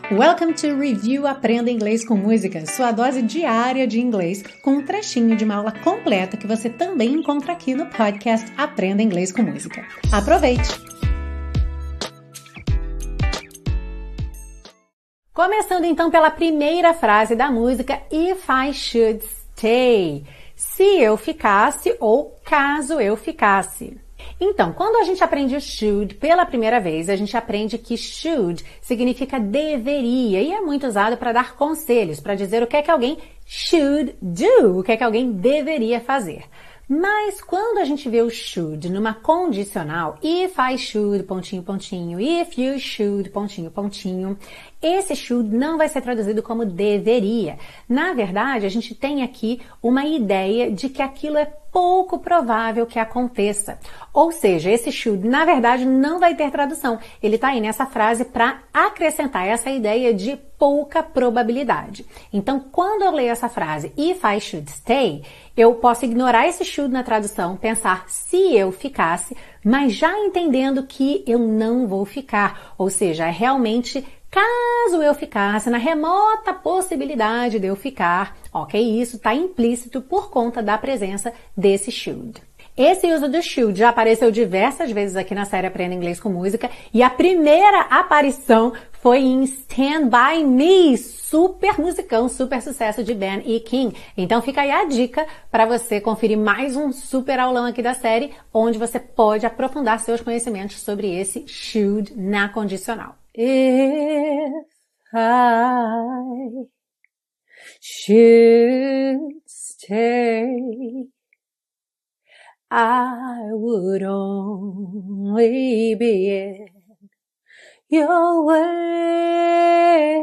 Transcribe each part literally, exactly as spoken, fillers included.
Welcome to Review Aprenda Inglês com Música, sua dose diária de inglês com um trechinho de uma aula completa que você também encontra aqui no podcast Aprenda Inglês com Música. Aproveite! Começando então pela primeira frase da música If I Should Stay, se eu ficasse ou caso eu ficasse. Então, quando a gente aprende o should pela primeira vez, a gente aprende que should significa deveria e é muito usado para dar conselhos, para dizer o que é que alguém should do, o que é que alguém deveria fazer. Mas quando a gente vê o should numa condicional, if I should, pontinho, pontinho, if you should, pontinho, pontinho, esse should não vai ser traduzido como deveria. Na verdade, a gente tem aqui uma ideia de que aquilo é pouco provável que aconteça. Ou seja, esse should, na verdade, não vai ter tradução. Ele está aí nessa frase para acrescentar essa ideia de pouca probabilidade. Então, quando eu leio essa frase, if I should stay, eu posso ignorar esse should na tradução, pensar se eu ficasse, mas já entendendo que eu não vou ficar. Ou seja, é realmente caso eu ficasse, na remota possibilidade de eu ficar. Ok, isso está implícito por conta da presença desse should. Esse uso do should já apareceu diversas vezes aqui na série Aprenda Inglês com Música e a primeira aparição foi em Stand By Me, super musicão, super sucesso de Ben E. King. Então fica aí a dica para você conferir mais um super aulão aqui da série, onde você pode aprofundar seus conhecimentos sobre esse should na condicional. If I should stay, I would only be in your way.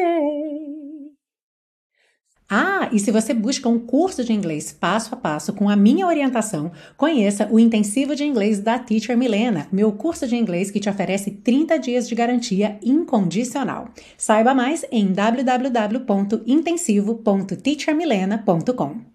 Ah, e se você busca um curso de inglês passo a passo com a minha orientação, conheça o Intensivo de Inglês da Teacher Milena, meu curso de inglês que te oferece trinta dias de garantia incondicional. Saiba mais em w w w ponto intensivo ponto teacher milena ponto com.